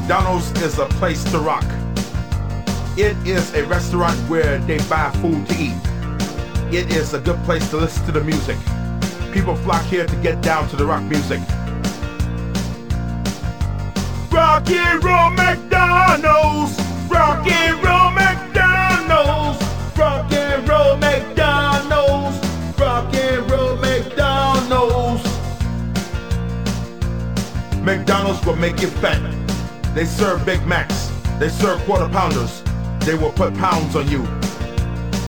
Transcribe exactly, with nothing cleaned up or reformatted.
McDonald's is a place to rock. It is a restaurant where they buy food to eat. It is a good place to listen to the music. People flock here to get down to the rock music. Rock and roll McDonald's, rock and roll McDonald's, rock and roll McDonald's, rock and roll McDonald's. McDonald's will make you fat. They serve Big Macs, they serve quarter pounders. They will put pounds on you.